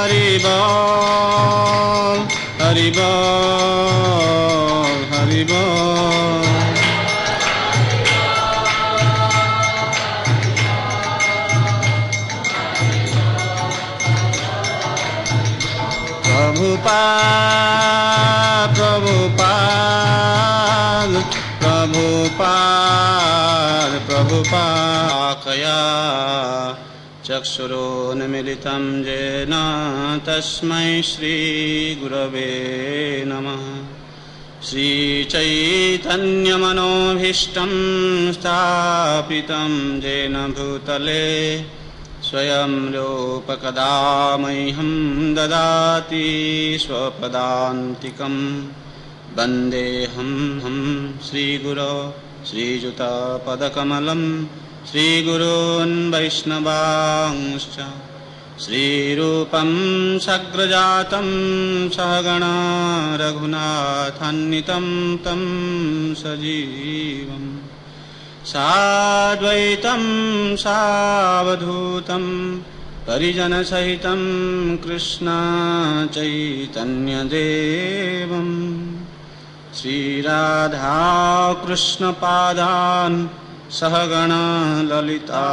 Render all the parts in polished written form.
हरि बोल हरि बोल। प्रभुपाद प्रभुपाद प्रभुपाद प्रभुपाकया चक्षुरोन्मिलितं येन तस्मै श्रीगुरवे नमः। श्रीचैतन्यमनोभीष्टं स्थापितं येन भूतले स्वयं रूपकदा मह्यं ददाति स्वपदान्तिकं। वन्देऽहं श्रीगुरो श्रीयुतपदकमलं श्रीगुरून् वैष्णवांश्च। श्रीरूपं सग्रजातं सहगणा रघुनाथान्वितं तं सजीवम् साद्वैतं सावधूतं परिजनसहितं कृष्ण चैतन्यदेवं। श्रीराधा कृष्णपादान् सहगणा ललिता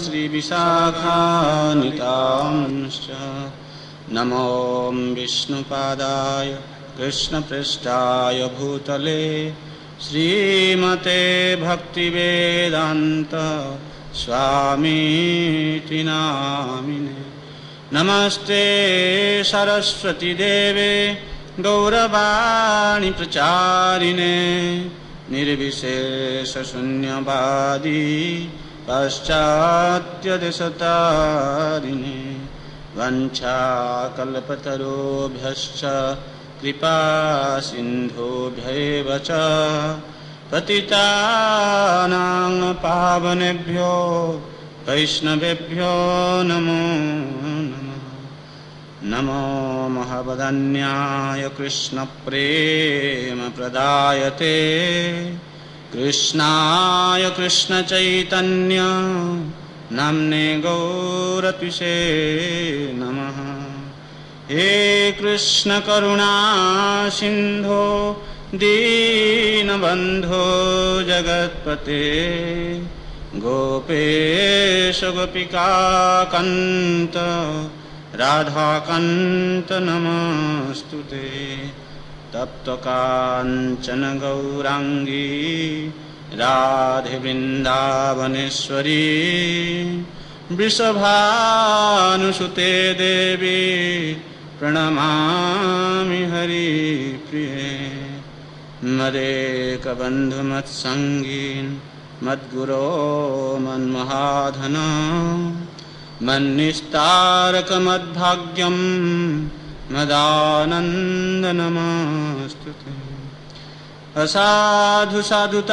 श्रीविशाखान्वितांश्च। नमो विष्णुपादाय कृष्णपृष्ठाय भूतले श्रीमते भक्तिवेदान्त स्वामीति नामिने। नमस्ते सरस्वती देवे गौरवाणी प्रचारिणे निर्विशेषशून्यवादी पाश्चात्यदेशतारिणे। वञ्चाकल्पतरुभ्यश्च कृपा सिन्धुभ्यैव च पतितानां पावनेभ्यो वैष्णवेभ्यो नमो नमः। नमो महावदन्याय कृष्णप्रेमप्रदायते कृष्णाय कृष्णचैतन्य नाम्ने गौरत्विषे नमः। हे कृष्ण करुणा सिंधो दीनबंधो जगत्पते गोपेश गोपिकाकान्त राधाकान्त नमस्तुते। तप्तकाञ्चन गौरांगी राधे वृन्दावनेश्वरी वृषभानुसुते देवी प्रणमामि हरिप्रिये। मदेकबन्धुमत्सङ्गीन् मद्गुरो मन्महाधन मन्निस्तारकमद्भाग्यं मदानन्दनमस्तुते। असाधु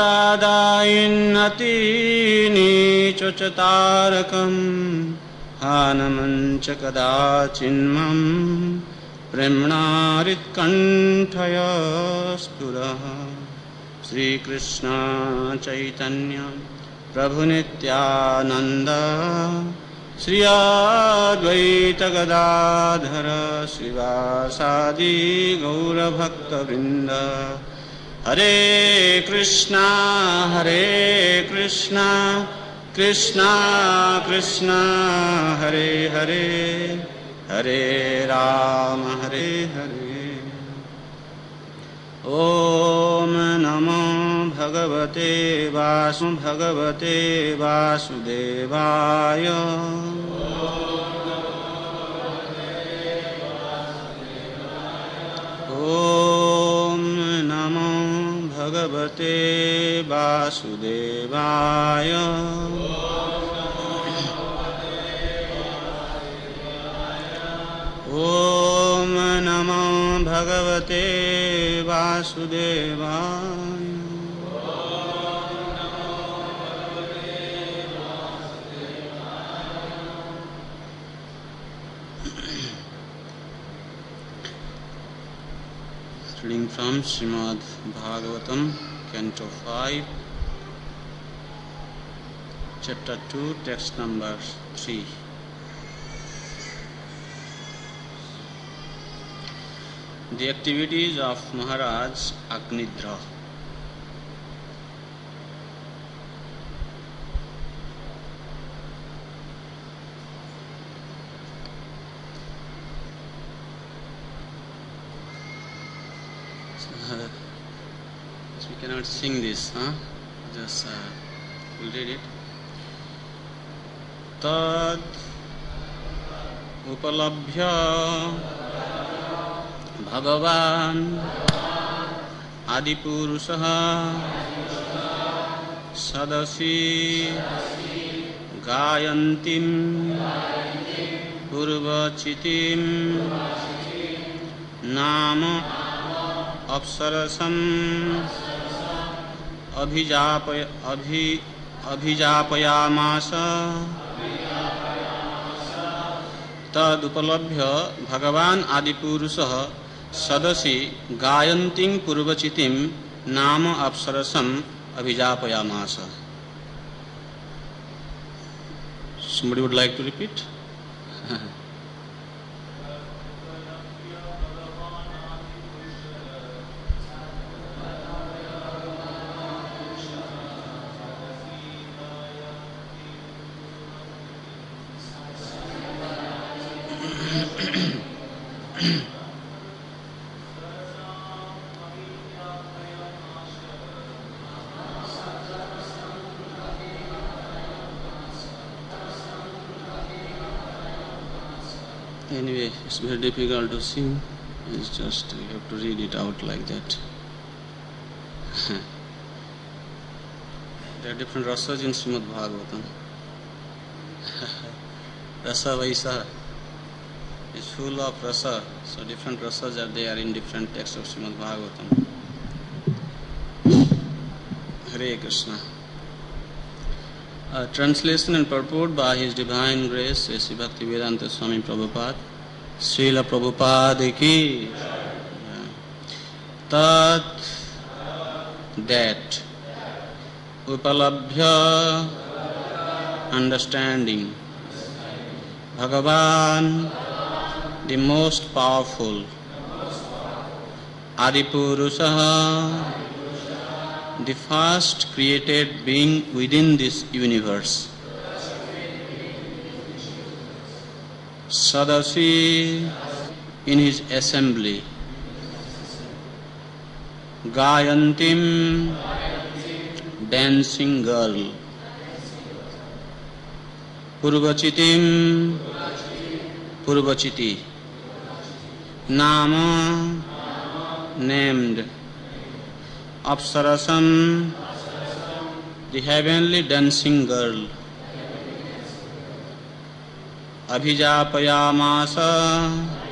साधुतादायिन्नतीनीचोचतारकम् हानमञ्च कदाचिन्मं प्रेम्णारित्कण्ठयस्फुरः। श्रीकृष्ण चैतन्य प्रभुनित्यानन्द श्री अद्वैत गदाधर श्रीवासादि गौरभक्तवृन्द। हरे कृष्णा कृष्णा कृष्णा हरे हरे हरे राम हरे हरे। ओम नमो भगवते वासुदेवाय। ओम नमो भगवते वासुदेवाय। ओम नमो भगवते वासुदेवाय। Reading from Srimad Bhagavatam, Canto 5, Chapter 2, Text number 3. the activities of Maharaj Agnidra. We cannot sing this, huh? Just we'll read it. Tad upalabhya Bhagavan Adipurusha Sadasi Gayantim Purvachitim Nama Apsarasam Abhijapayamasa Tad upalabhya Bhagavan Adipurusha Sadasi Gayantim Purvachitim Nama Apsarasam Abhijapayamasa. Somebody would like to repeat? Anyway, it's very difficult to sing. It's just you have to read it out like that. There are different rasas in Srimad Bhagavatam. Rasa Vaisa is full of rasa. So different rasas are there in different texts of Srimad Bhagavatam. Hare Krishna. Translation and purport by His Divine Grace, Sri Bhaktivedanta Swami Prabhupada. Srila Prabhupada ki. Tat, that. Upalabhya, understanding. Bhagavan, the most powerful. Adipurusha, the first created being within this universe. Sadasi, in his assembly. Gayantim, dancing girl. Purvachitim, Purvachiti. Nama, named. Apsarasam, the heavenly dancing girl. Abhijapayamasa,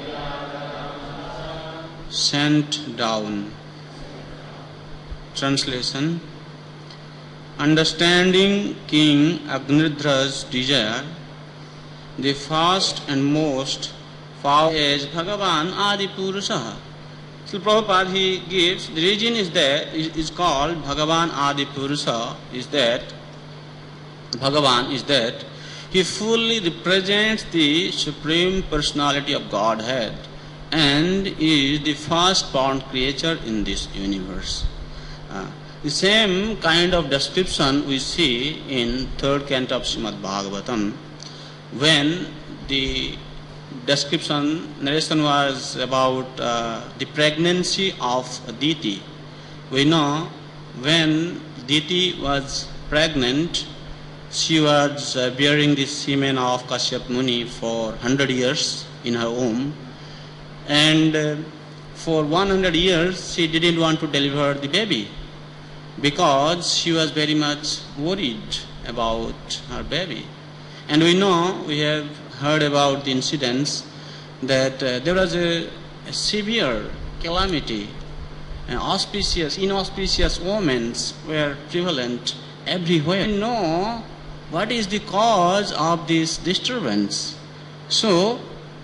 sent down. Translation. Understanding King Agnidra's desire, the first and most powerful is Bhagavan Adipurusha. So Prabhupada, he gives, the reason is that, is called Bhagavan Adipurusha, is that, Bhagavan is that, he fully represents the Supreme Personality of Godhead and is the first born creature in this universe. The same kind of description we see in third canto of Srimad Bhagavatam, when the narration was about the pregnancy of Diti. We know when Diti was pregnant, she was bearing the semen of Kashyap Muni for 100 years in her womb, and for 100 years she didn't want to deliver the baby because she was very much worried about her baby. And we know, we have heard about the incidents that there was a severe calamity, inauspicious omens were prevalent everywhere. We know what is the cause of this disturbance. So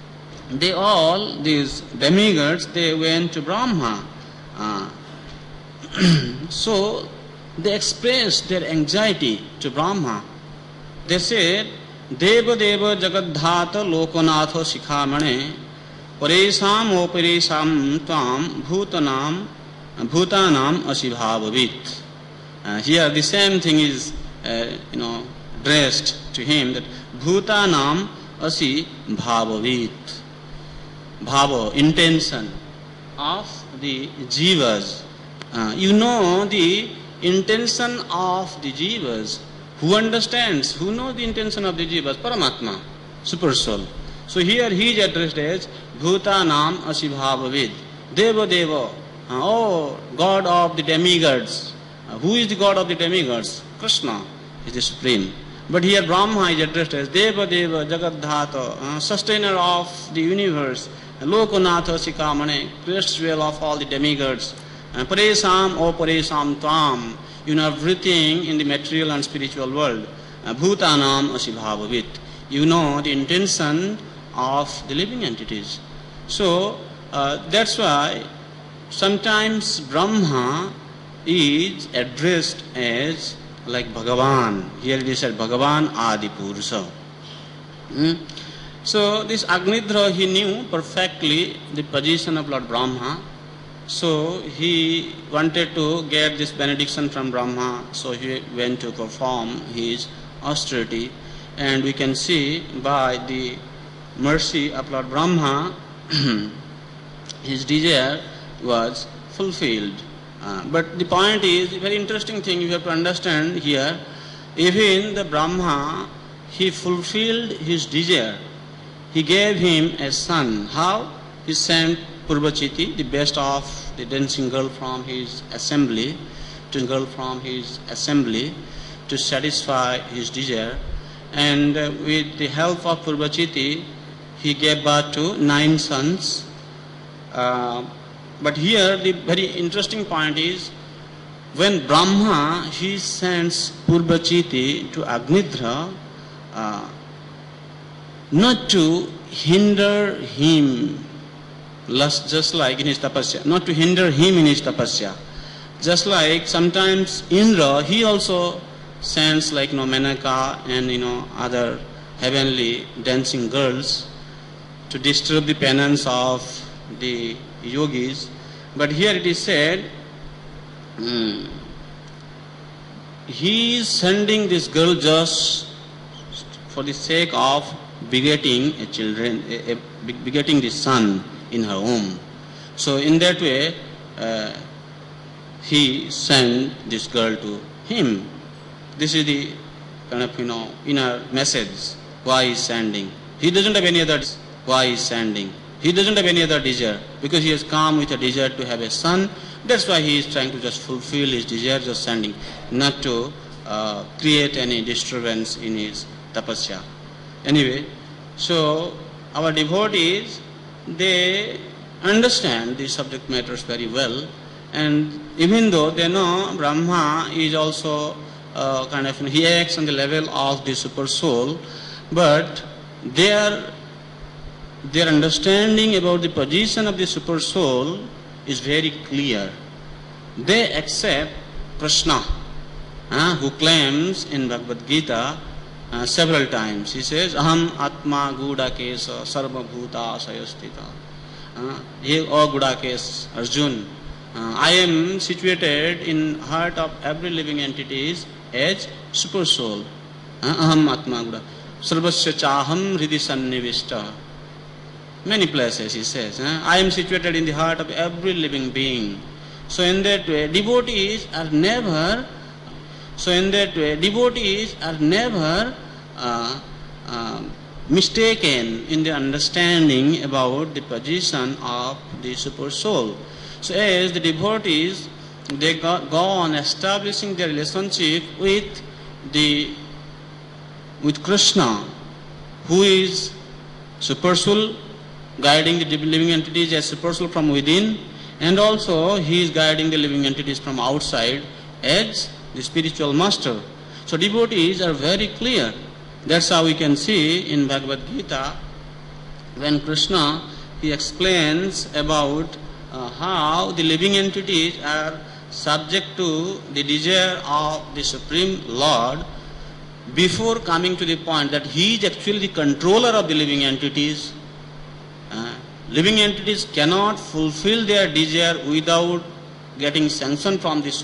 these demigods, they went to Brahma. So they expressed their anxiety to Brahma. They said, Deva Deva Jagadhata Lokonatho Shikhamane Paresham o paresham tvam bhutanam asibhavavit. Here the same thing is addressed to him, that bhutanam asi bhavavit. Bhava, intention of the jivas. The intention of the jivas. Who understands? Who knows the intention of the jivas? Paramatma, super soul. So here he is addressed as bhutanam asibhavavid. Deva Deva, oh God of the demigods. Who is the God of the demigods? Krishna is the supreme. But here Brahma is addressed as Deva Deva Jagadhata, sustainer of the universe, Lokanatha Sikamane, creator jewel of all the demigods. Paresham o paresham tvam, everything in the material and spiritual world. Bhutanam asibhavavit. The intention of the living entities. So that's why sometimes Brahma is addressed as like Bhagavan. Here it is said Bhagavan Adipurusha. So this Agnidra, he knew perfectly the position of Lord Brahma. So he wanted to get this benediction from Brahma. So he went to perform his austerity. And we can see by the mercy of Lord Brahma, his desire was fulfilled. But the point is, a very interesting thing you have to understand here, even the Brahma, he fulfilled his desire. He gave him a son. How? He sent Purvachiti, the best of the dancing girl from his assembly, to satisfy his desire. And with the help of Purvachiti, he gave birth to 9 sons. But here the very interesting point is, when Brahma, he sends Purvachiti to Agnidra, not to hinder him, just like in his tapasya, not to hinder him in his tapasya. Just like sometimes Indra, he also sends like Menaka and other heavenly dancing girls to disturb the penance of the yogis. But here it is said, he is sending this girl just for the sake of begetting begetting the son in her womb. So in that way, he sent this girl to him. This is the kind of inner message why he is sending. He doesn't have any other why he is sending. He doesn't have any other desire, because he has come with a desire to have a son. That's why he is trying to just fulfill his desire, just sending, not to create any disturbance in his tapasya. Anyway, so our devotees, they understand these subject matters very well, and even though they know Brahma is also he acts on the level of the super soul, but their understanding about the position of the super soul is very clear. They accept Krishna, who claims in Bhagavad Gita several times. He says, Aham Atma Gudakesa Sarva Bhuta Sayastita. Ye O Gudakes, Arjun, I am situated in heart of every living entities as super soul. Aham Atma Guda. Sarvasya Chaham Hridi Sannivishta. Many places he says, I am situated in the heart of every living being. So in that way, devotees are never mistaken in the understanding about the position of the super soul. So as the devotees, they go on establishing their relationship with Krishna, who is super soul, guiding the living entities as super soul from within, and also he is guiding the living entities from outside as the spiritual master. So devotees are very clear. That's how we can see in Bhagavad Gita, when Krishna, he explains about how the living entities are subject to the desire of the Supreme Lord, before coming to the point that he is actually the controller of the living entities. living entities cannot fulfill their desire without getting sanction from the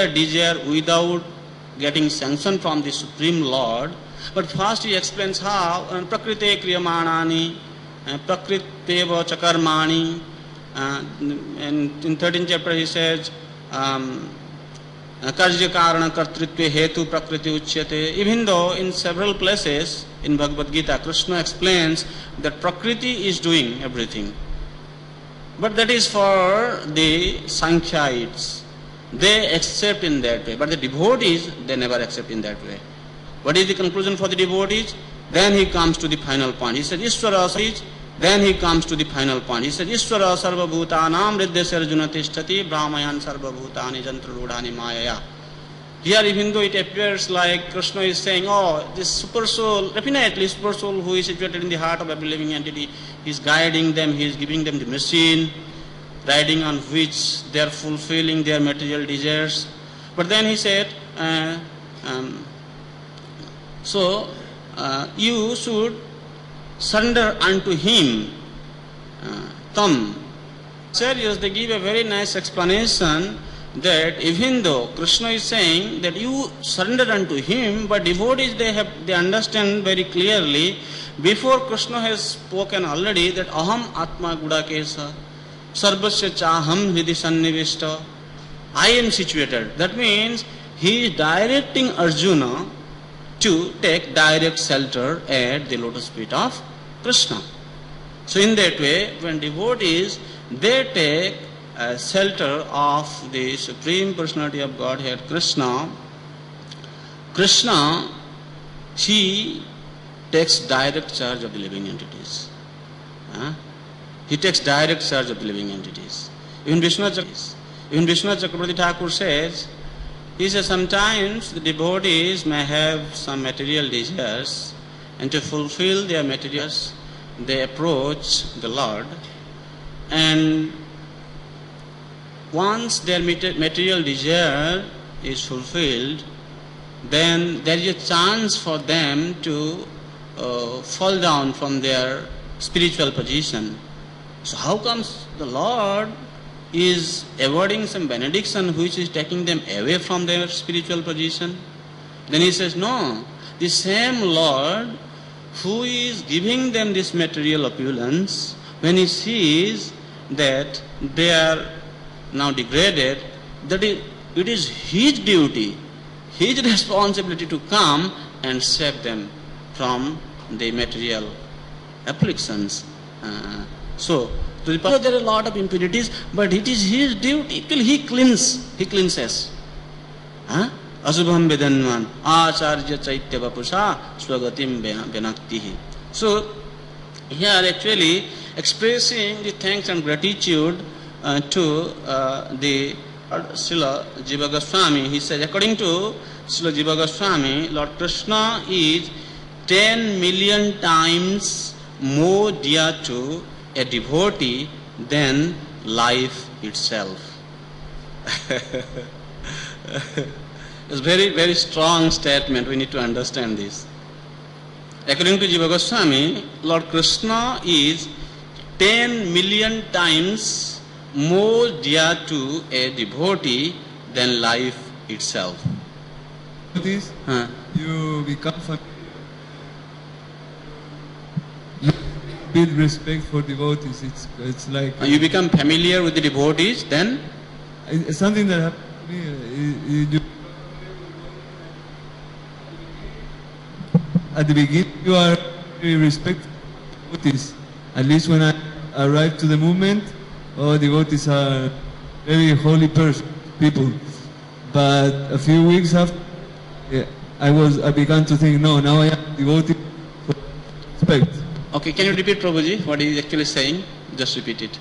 Supreme Lord. But first he explains how prakrite kriyamanani, prakritev chakarmani, and in 13th chapter he says karya karana kartritve hetu prakriti uchyate. Even though in several places in Bhagavad Gita Krishna explains that prakriti is doing everything, but that is for the Sankhyaites. They accept in that way, but the devotees, they never accept in that way. What is the conclusion for the devotees? Then he comes to the final point. He says Ishvara. Then he comes to the final point. He says Ishvara sarva bhutanam riddhya arjuna tishtati brahmayan sarva bhutani jantra rudhani mayaya. Here, even though it appears like Krishna is saying, oh, this super soul, definitely super soul who is situated in the heart of every living entity, he is guiding them, he is giving them the machine, riding on which they are fulfilling their material desires. But then he said, you should surrender unto him. Tam. Serious, they give a very nice explanation that even though Krishna is saying that you surrender unto him, but devotees they understand very clearly, before Krishna has spoken already that aham atma gudakesa sarvasya chaham hridhi sannivishta, I am situated. That means he is directing Arjuna to take direct shelter at the lotus feet of Krishna. So in that way, when devotees they take shelter of the Supreme Personality of Godhead, Krishna, he takes direct charge of the living entities. He takes direct charge of the living entities. Even Vishwanath Chakravarti Thakur says, he says sometimes the devotees may have some material desires, and to fulfill their materials, they approach the Lord, and once their material desire is fulfilled, then there is a chance for them to fall down from their spiritual position. So how comes the Lord is avoiding some benediction which is taking them away from their spiritual position? Then he says, no, the same Lord who is giving them this material opulence, when he sees that they are now degraded, that it is his duty, his responsibility to come and save them from the material afflictions. So there are a lot of impurities, but it is his duty till he cleanses. Asubham vedanvan acharya chaitya vapusha swagatim venaktihi. So here actually expressing the thanks and gratitude to the Srila Jiva Goswami. He says, according to Srila Jiva Goswami, Lord Krishna is 10 million times more dear to a devotee than life itself. It's a very, very strong statement. We need to understand this. According to Jiva Goswami, Lord Krishna is 10 million times more dear to a devotee than life itself. This, you become familiar. You build respect for devotees. It's like you become familiar with the devotees, then it's something that happened to me. At the beginning, you are very respectful of devotees. At least when I arrived to the movement, devotees are very holy people. But a few weeks after, I began to think, no, now I am devotee for respect. Okay, can you repeat, Prabhuji, what he is actually saying? Just repeat it.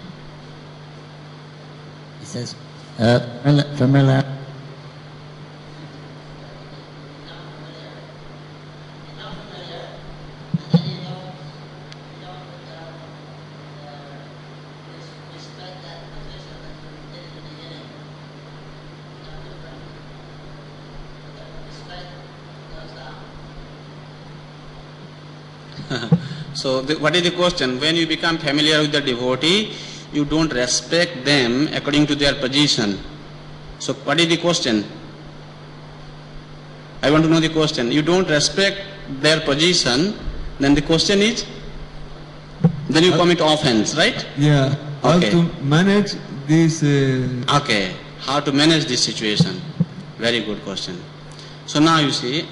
He says, familiar. So what is the question? When you become familiar with the devotee, you don't respect them according to their position. So what is the question? I want to know the question. You don't respect their position, then the question is, then you commit offense, right? Yeah. How Okay. to manage this? Okay, how to manage this situation? Very good question. So now you see,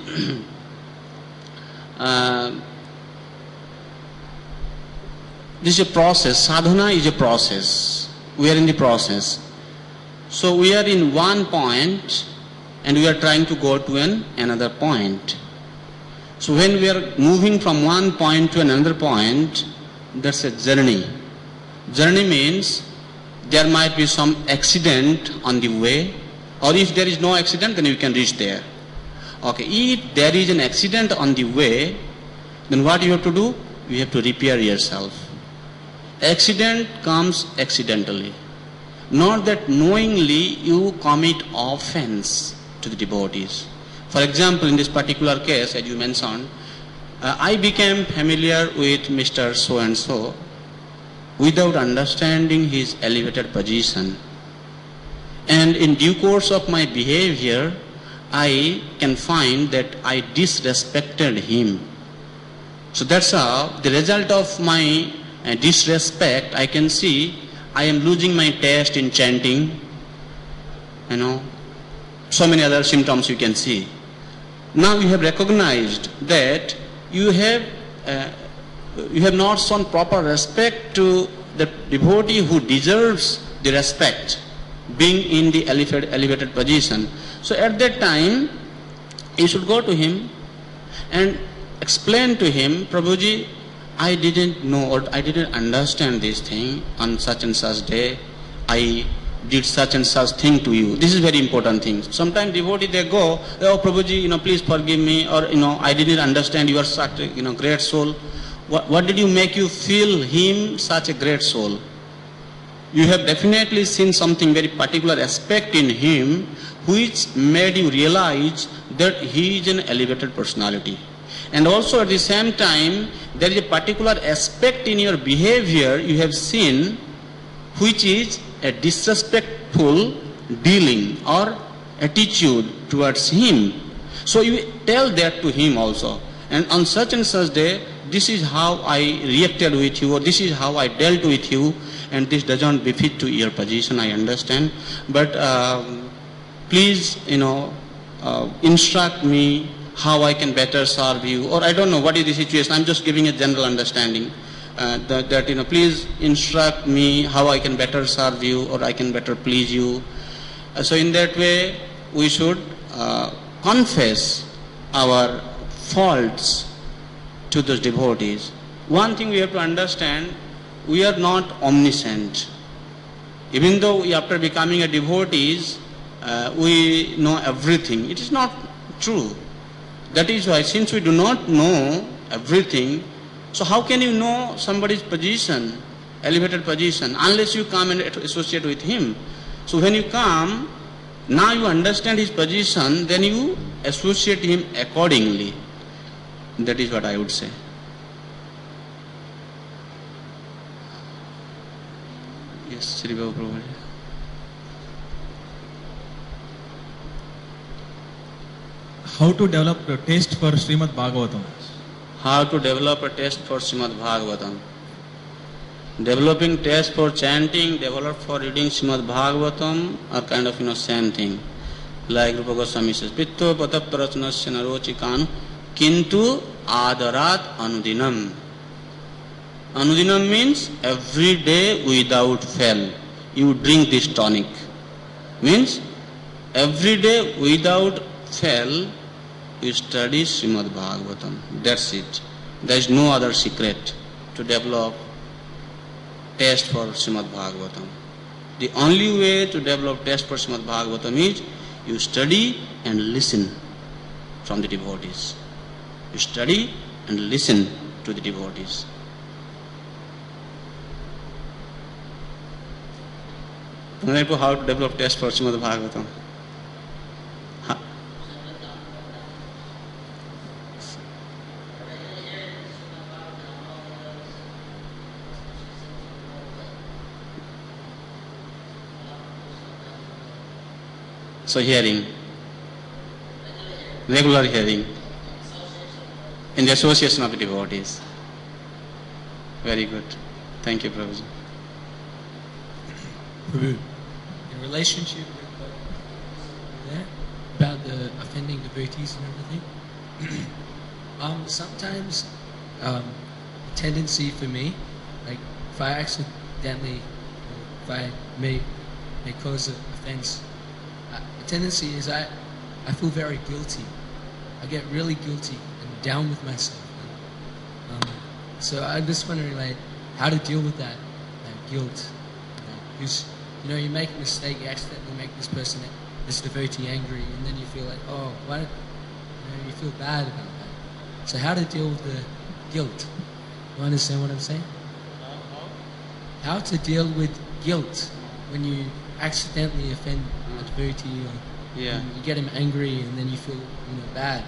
this is a process. Sadhana is a process. We are in the process. So we are in one point and we are trying to go to another point. So when we are moving from one point to another point, that's a journey. Journey means there might be some accident on the way, or if there is no accident, then you can reach there. Okay, if there is an accident on the way, then what you have to do? You have to repair yourself. Accident comes accidentally. Not that knowingly you commit offense to the devotees. For example, in this particular case, as you mentioned, I became familiar with Mr. So-and-so without understanding his elevated position. And in due course of my behavior, I can find that I disrespected him. So that's how the result of my disrespect, I can see I am losing my taste in chanting, so many other symptoms you can see. Now you have recognized that you have not shown proper respect to the devotee who deserves the respect, being in the elevated position. So at that time, you should go to him and explain to him, Prabhuji, I didn't know or I didn't understand this thing on such and such day. I did such and such thing to you. This is very important thing. Sometimes devotee they go, oh Prabhuji, please forgive me, or I didn't understand, you are such a great soul. What did you make you feel him such a great soul? You have definitely seen something very particular aspect in him which made you realize that he is an elevated personality. And also at the same time, there is a particular aspect in your behavior you have seen which is a disrespectful dealing or attitude towards him. So you tell that to him also. And on such and such day, this is how I reacted with you, or this is how I dealt with you, and this doesn't befit to your position, I understand. But please, instruct me how I can better serve you, or I don't know what is the situation. I'm just giving a general understanding. That please instruct me how I can better serve you or I can better please you. So in that way we should confess our faults to those devotees. One thing we have to understand, we are not omniscient. Even though after becoming a devotees we know everything, it is not true. That is why, since we do not know everything, so how can you know somebody's position, elevated position, unless you come and associate with him? So when you come, now you understand his position, then you associate him accordingly. That is what I would say. Yes, Sri Babu Prabhu. How to develop a taste for Srimad Bhagavatam? How to develop a taste for Srimad Bhagavatam. Developing taste for chanting, develop for reading Srimad Bhagavatam are kind of same thing. Like Rupa Goswami says, Pitto pataprachanasya narochikanu kintu adarat anudinam. Anudinam means every day without fail. You drink this tonic. Means every day without fail you study Srimad Bhagavatam. That's it. There is no other secret to develop taste for Srimad Bhagavatam. The only way to develop taste for Srimad Bhagavatam is you study and listen from the devotees. You study and listen to the devotees. How to develop taste for Srimad Bhagavatam? So hearing, regular hearing, in the association of the devotees. Very good. Thank you, Prabhuji. Prabhu, in relationship with that, about the offending devotees and everything, sometimes a tendency for me, like if I accidentally, if I may cause an offense, the tendency is I feel very guilty. I get really guilty and down with myself. So I'm just wondering, like, how to deal with that guilt. Because, you make a mistake, you accidentally make this person, this devotee angry, and then you feel like, oh, why? You feel bad about that. So how to deal with the guilt? You understand what I'm saying? How to deal with guilt when you accidentally offend a devotee, or you get him angry, and then you feel, bad.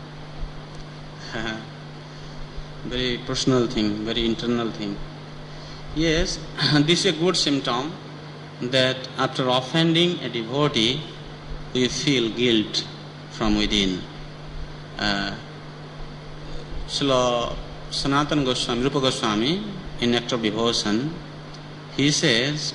Very personal thing, very internal thing. Yes, this is a good symptom that after offending a devotee, we feel guilt from within. Srila Sanatana Goswami, Rupa Goswami, in Nectar of Devotion, he says,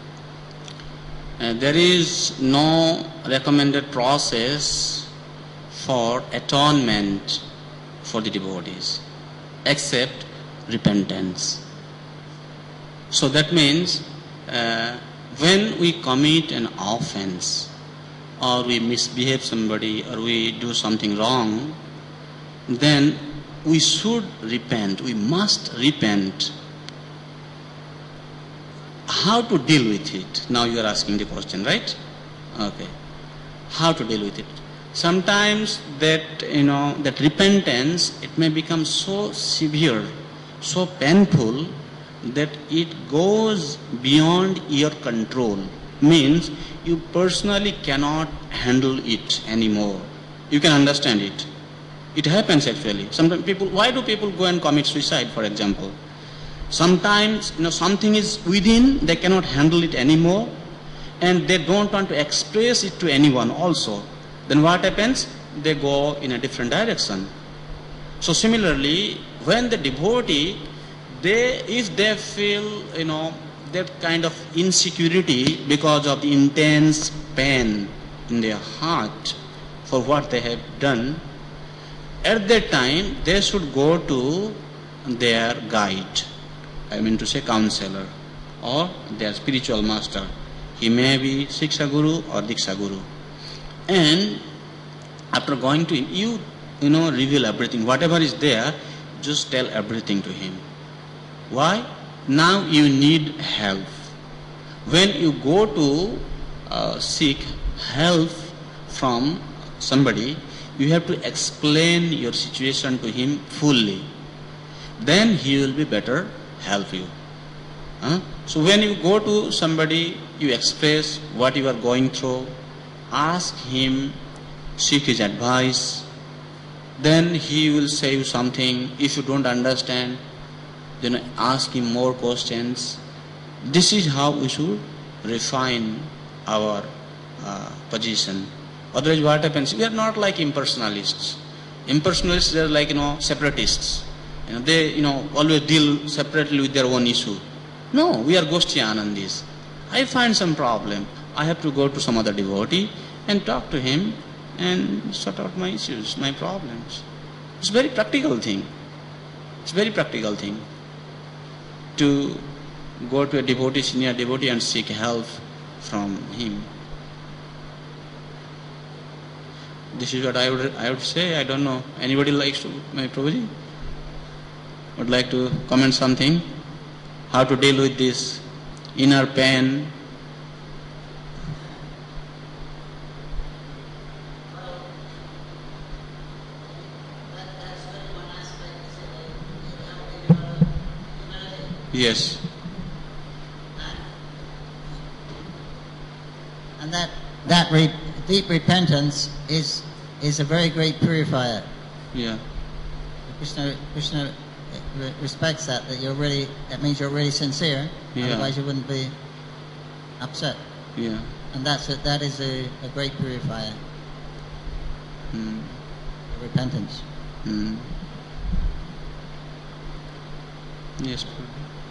there is no recommended process for atonement for the devotees except repentance. So that means when we commit an offense, or we misbehave somebody, or we do something wrong, then we should repent. We must repent. How to deal with it? Now you are asking the question, right? Okay. How to deal with it? Sometimes that, that repentance, it may become so severe, so painful, that it goes beyond your control. Means you personally cannot handle it anymore. You can understand it. It happens actually. Sometimes why do people go and commit suicide, for example? Sometimes, something is within, they cannot handle it anymore, and they don't want to express it to anyone also. Then what happens? They go in a different direction. So similarly, when the devotee, if they feel, that kind of insecurity because of the intense pain in their heart for what they have done, at that time they should go to their guide, I mean to say counselor, or their spiritual master. He may be Shiksha Guru or Diksha Guru. And after going to him, you reveal everything. Whatever is there, just tell everything to him. Why? Now you need help. When you go to seek help from somebody, you have to explain your situation to him fully. Then he will be better help you. So when you go to somebody, you express what you are going through, ask him, seek his advice, then he will say you something. If you don't understand, then ask him more questions. This is how we should refine our position. Otherwise what happens? We are not like impersonalists. Impersonalists, they are like, separatists. They, always deal separately with their own issue. No, we are Goshti Anandis. I find some problem. I have to go to some other devotee and talk to him and sort out my issues, my problems. It's a very practical thing. It's a very practical thing to go to a devotee, senior devotee, and seek help from him. This is what I would say. I don't know. Anybody likes to, my Prabhuji, would like to comment something? How to deal with this inner pain? Yes. And that deep repentance is a very great purifier. Yeah. Krishna respects that means you're really sincere. Yeah. Otherwise you wouldn't be upset. Yeah. And that is a great purifier, Hmm. repentance. Hmm. Yes, Prabhu.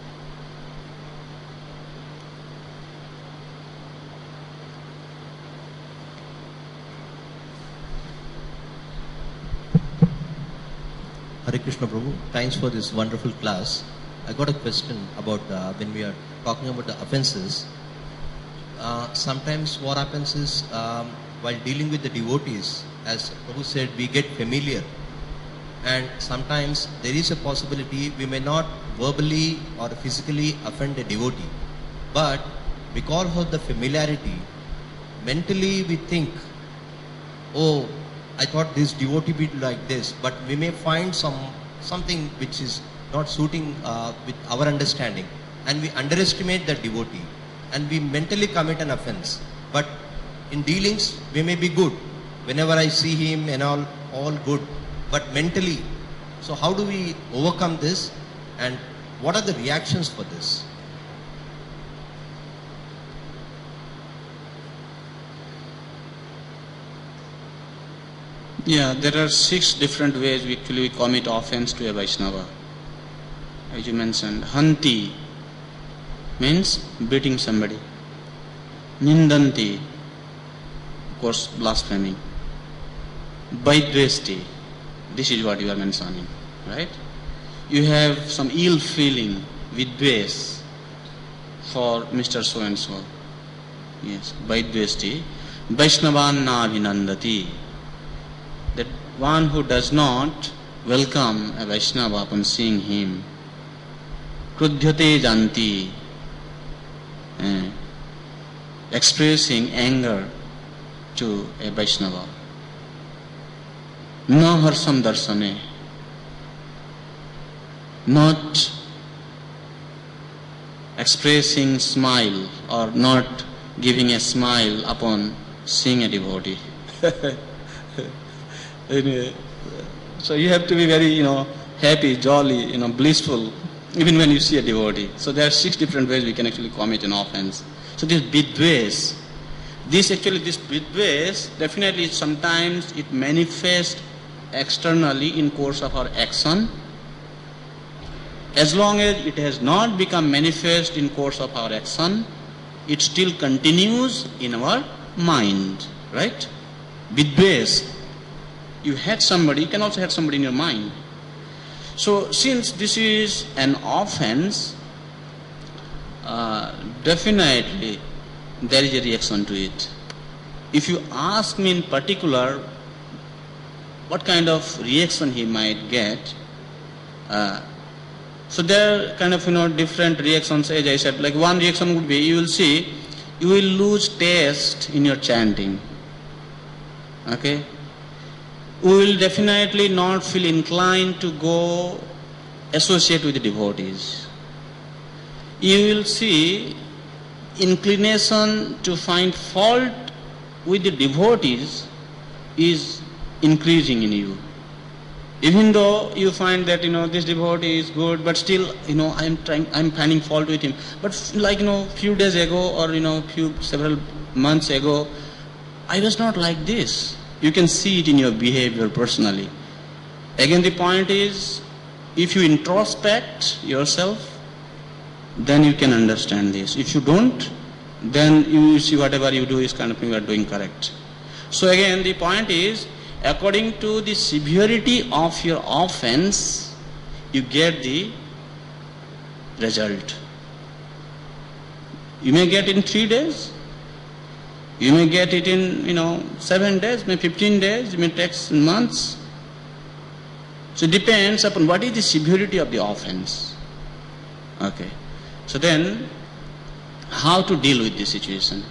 Hare Krishna Prabhu, thanks for this wonderful class. I got a question about when we are talking about the offenses. Sometimes what happens is while dealing with the devotees, as Prabhu said, we get familiar. And sometimes there is a possibility we may not verbally or physically offend a devotee. But because of the familiarity, mentally we think, oh, I thought this devotee be like this, but we may find something which is not suiting with our understanding, and we underestimate the devotee, and we mentally commit an offense. But in dealings, we may be good. Whenever I see him and all good, but mentally. So how do we overcome this, and what are the reactions for this? Yeah, there are 6 different ways we actually commit offense to a Vaishnava. As you mentioned, hanti means beating somebody. Nindanti, of course, blaspheming. Vaidvesti, this is what you are mentioning, right? You have some ill feeling, vidves, for Mr. So-and-so. Yes, Vaidvesti. Vaishnavan na abhinandati. That one who does not welcome a Vaishnava upon seeing him. Krudhyate janti, expressing anger to a Vaishnava. Na harsam darsane, not expressing smile or not giving a smile upon seeing a devotee. So you have to be very, happy, jolly, blissful, even when you see a devotee. So there are 6 different ways we can actually commit an offense. So this vidves, this vidves, definitely sometimes it manifests externally in course of our action. As long as it has not become manifest in course of our action, it still continues in our mind, right? Vidves. You hate somebody, you can also hate somebody in your mind. So since this is an offense, definitely there is a reaction to it. If you ask me in particular what kind of reaction he might get, so there are kind of different reactions. As I said, like one reaction would be, you will see, you will lose taste in your chanting. Okay? We will definitely not feel inclined to go associate with the devotees. You will see inclination to find fault with the devotees is increasing in you. Even though you find that this devotee is good, but still I'm finding fault with him. But few days ago or several months ago, I was not like this. You can see it in your behavior personally. Again, the point is, if you introspect yourself, then you can understand this. If you don't, then you see whatever you do is you are doing correct. So again, the point is, according to the severity of your offense, you get the result. You may get in 3 days. You may get it in, 7 days, maybe 15 days, it may take months. So it depends upon what is the severity of the offense. Okay. So then, how to deal with this situation?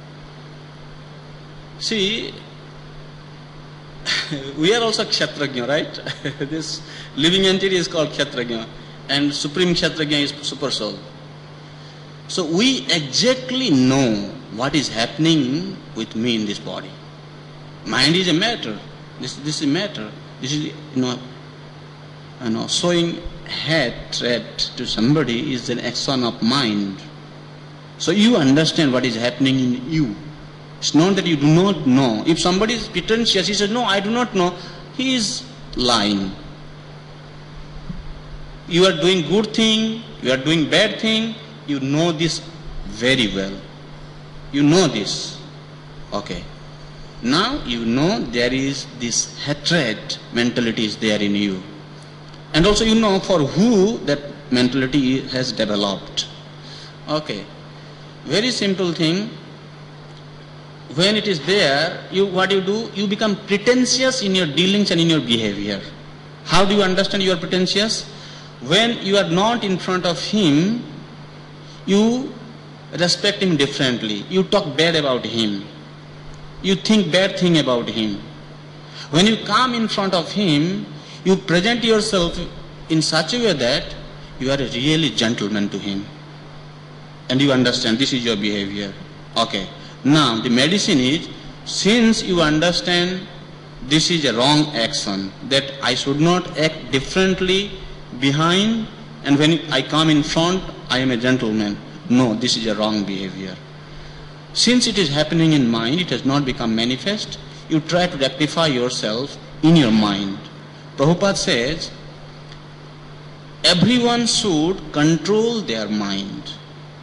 See, we are also Kshatrajna, right? This living entity is called Kshatrajna, and Supreme Kshatrajna is Super Soul. So we exactly know what is happening with me in this body. Mind is a matter. This is a matter. This is showing hatred to somebody is an action of mind. So you understand what is happening in you. It's not that you do not know. If somebody is pretentious, he says, no, I do not know, he is lying. You are doing good thing, you are doing bad thing, you know this very well. You know this. Okay. Now you know there is this hatred mentality is there in you. And also you know for who that mentality has developed. Okay. Very simple thing. When it is there, what you do? You become pretentious in your dealings and in your behavior. How do you understand you are pretentious? When you are not in front of him, you respect him differently. You talk bad about him. You think bad thing about him. When you come in front of him, you present yourself in such a way that you are a really gentleman to him. And you understand this is your behavior. Okay. Now the medicine is, since you understand this is a wrong action, that I should not act differently behind, and when I come in front, I am a gentleman. No, this is a wrong behavior. Since it is happening in mind, it has not become manifest, you try to rectify yourself in your mind. Prabhupada says, everyone should control their mind.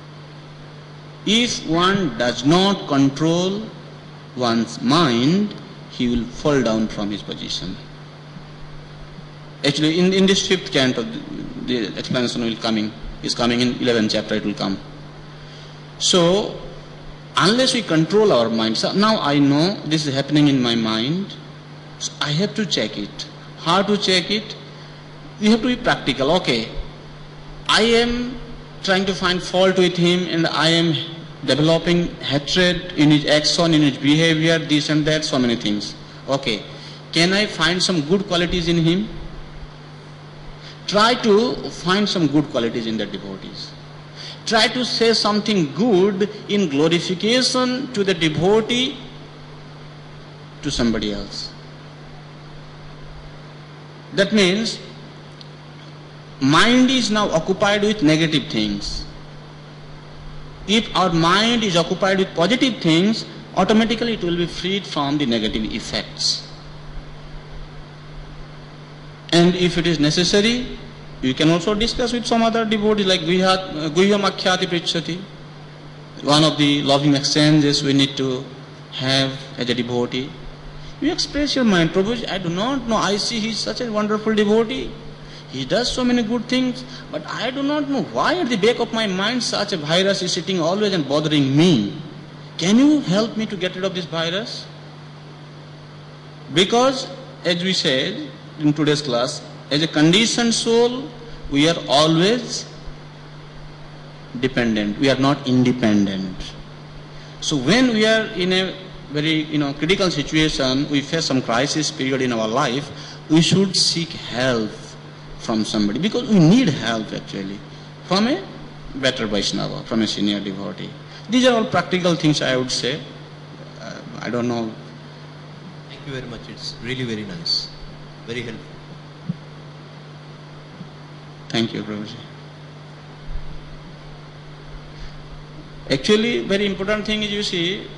If one does not control one's mind, he will fall down from his position. Actually, in this 5th canto, the explanation is coming in 11th chapter, it will come. So, unless we control our mind, so now I know this is happening in my mind, so I have to check it. How to check it? We have to be practical. Okay, I am trying to find fault with him and I am developing hatred in his action, in his behavior, this and that, so many things. Okay, can I find some good qualities in him? Try to find some good qualities in the devotees. Try to say something good in glorification to the devotee, to somebody else. That means mind is now occupied with negative things. If our mind is occupied with positive things, automatically it will be freed from the negative effects. And if it is necessary, you can also discuss with some other devotees like Guhyam Akhyati Prichati. One of the loving exchanges we need to have as a devotee. You express your mind, Prabhuji, I do not know, I see he is such a wonderful devotee. He does so many good things, but I do not know why at the back of my mind such a virus is sitting always and bothering me. Can you help me to get rid of this virus? Because, as we said in today's class, as a conditioned soul, we are always dependent. We are not independent. So when we are in a very critical situation, we face some crisis period in our life, we should seek help from somebody, because we need help actually from a better Vaishnava, from a senior devotee. These are all practical things I would say. I don't know. Thank you very much. It's really very nice. Very helpful. Thank you, Prabhuji. Actually, very important thing is, you see,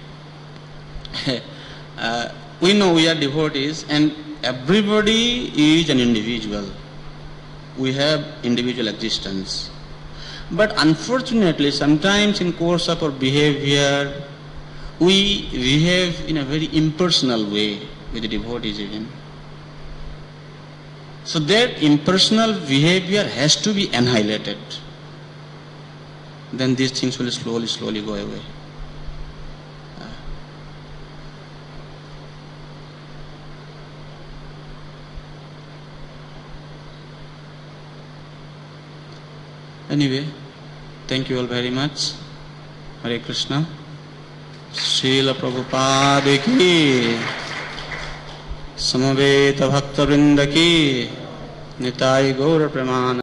we know we are devotees and everybody is an individual. We have individual existence. But unfortunately, sometimes in course of our behavior, we behave in a very impersonal way with the devotees even. So that impersonal behavior has to be annihilated. Then these things will slowly go away. Anyway, thank you all very much. Hare Krishna. Srila Prabhupada ki, Samaveta Bhakta Vrinda ki, Nitai Gaura Pramana.